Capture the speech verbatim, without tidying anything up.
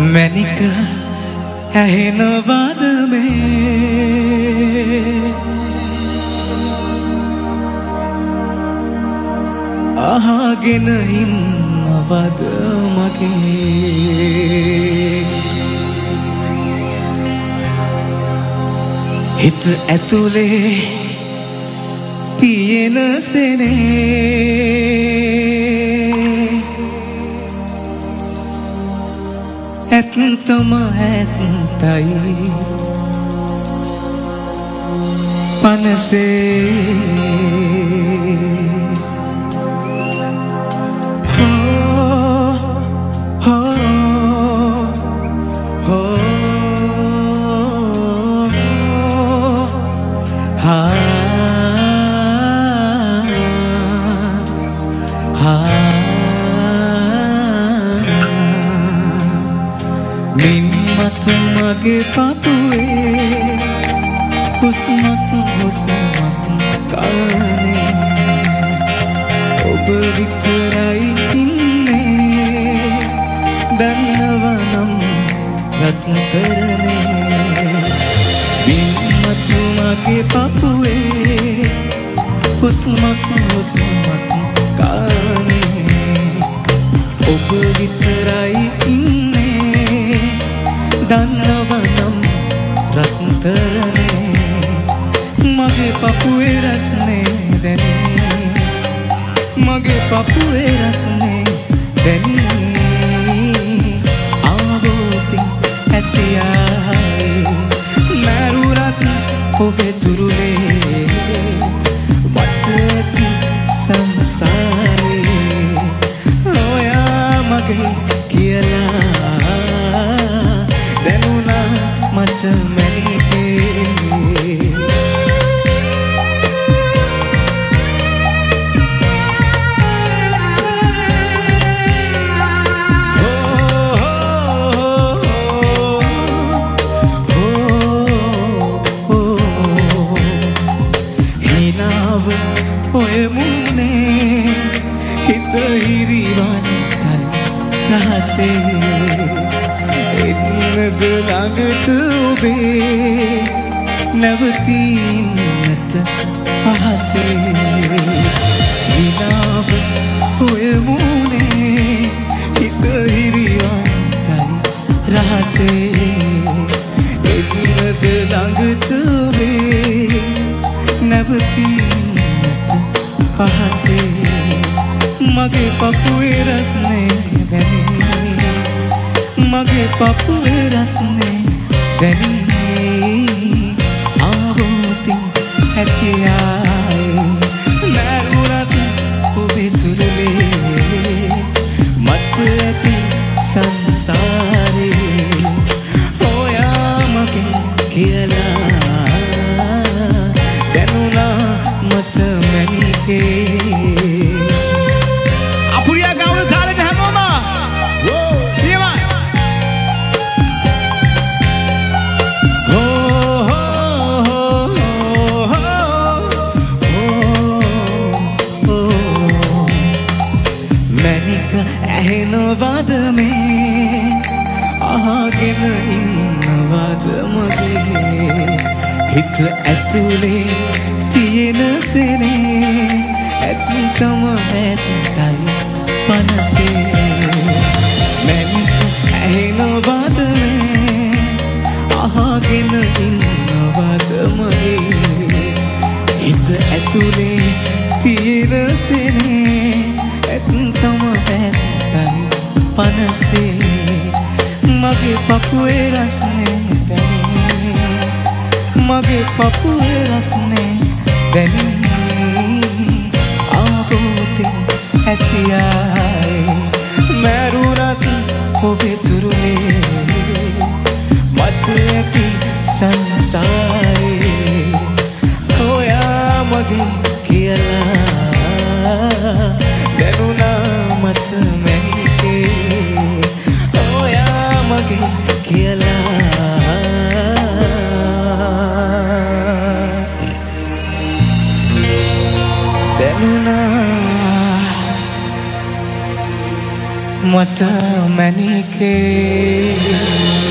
මැනික ඇහෙනවද මේ අහගෙන ඉන්නවද මගේ හිත ඇතුලේ තියෙන සෙනේ ඇත්තම ඇත්තයි පනසේ මගේ පපුවේ හුස්මක් හුස්මක් කානේ ඔබ විතරයි ඉන්නේ දන්නවා නම් රත්තරනේ බිම්මත් මගේ පපුවේ හුස්මක් හුස්මක් කානේ ඔබ විතරයි ඉන්නේ දන්නවනම් රත්තරනේ මගේ පපුවේ රස්නේ දැනේ මගේ පපුවේ රස්නේ දැනේ ආවෝතින් ඇතියායි මරුරත් ඔබේ තුරුලේ වට ඇති සංසාරේ ඔයා මගේ කියලා දැනුණා මට මැනිකේ හිනාව ඔය මුනේ හිත හිරිවන්තයි රහසේ එන්නද ළඟට ඔබේ නැවතින්නට පහසේ හිනාව ඔය මුනේ හිත හිරිවන්තයි රහසේ එන්නද ළඟට ඔබේ නැවතින්නට පහසේ මගේ පපුවේ රස්නේ දැනේ මගේ පපුවේ රස්නේ දැනේ ආවෝතින් ඇතියායි මරුරත් ඔබේ තුරුලේ මට ඇති සංසාරේ ඔයා මගේ කියලා දැනුණා මට මැනිකේ අපුරියා ගාවල සාලෙට හැමෝම වෝ පියමයි ඇහෙනවද මේ අහගෙන ඉන්නවද මගේ හිත ඇතුලේ තියෙන සෙනේ ඇත්තම ඇත්තයි පනසේ මැනික ඇහෙනවද මේ අහගෙන ඉන්නවද මගේ හිත ඇතුලේ තියෙන සෙනේ ඇත්තම ඇත්තයි පනසේ මගේ පපුවේ රස්නේ දැනේ මගේ පපුවේ රස්නේ දැනේ ආවෝතින් ඇතියායි මරුරත් ඔබේ තුරුලේ මට ඇති සංසාරේ ඔයා මගේ කියලා දැනුණා මට මැනිකේ ඔයා මගේ කියලා දැනුණා මට මැනිකේ